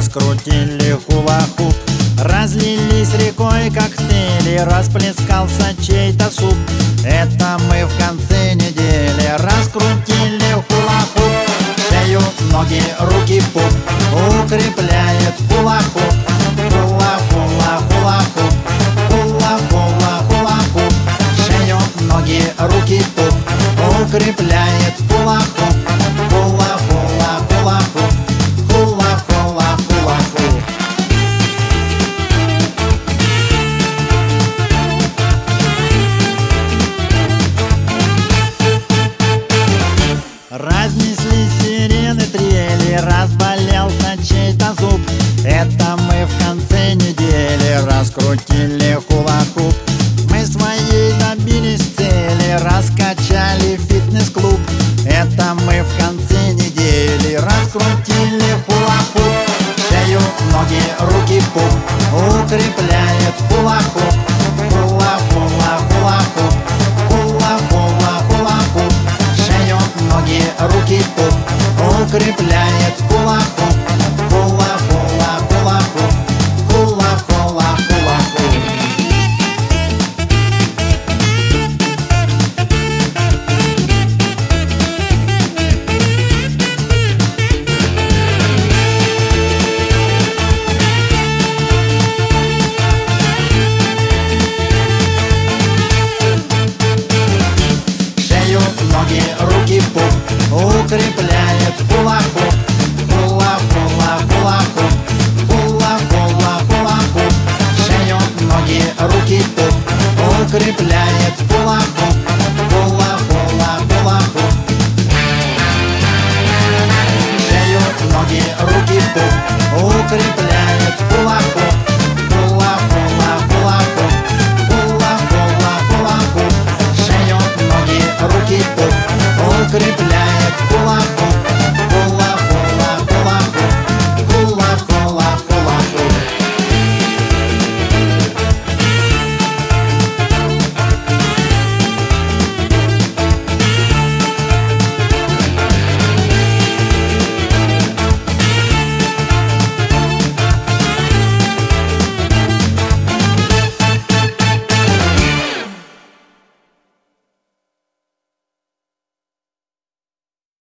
раскрутили хула-хуп. Разлились рекой коктейли, расплескался чей-то суп. Это мы в конце недели раскрутили хула-хуп. Шею, ноги, руки, пуп укрепляет хула-хуп. Хула-хула-хула-хуп, хула-хула-хула-хуп. Шею, ноги, руки, пуп укрепляет хула-хуп. Хула-хула-хула-хуп, хула-хула-хула-хуп. Разнесли сирены трели, разболелся чей-то зуб. Это мы в конце недели раскрутили хула-хуп. Мы своей добились цели, раскачали фитнес-клуб. Это мы в конце недели раскрутили хула-хуп. Шею, ноги, руки, пуп укрепляет хула-хуп. Хула-хула-хула-хуп, хула-хула-хула-хуп. Шею, ноги, руки, пуп укрепляет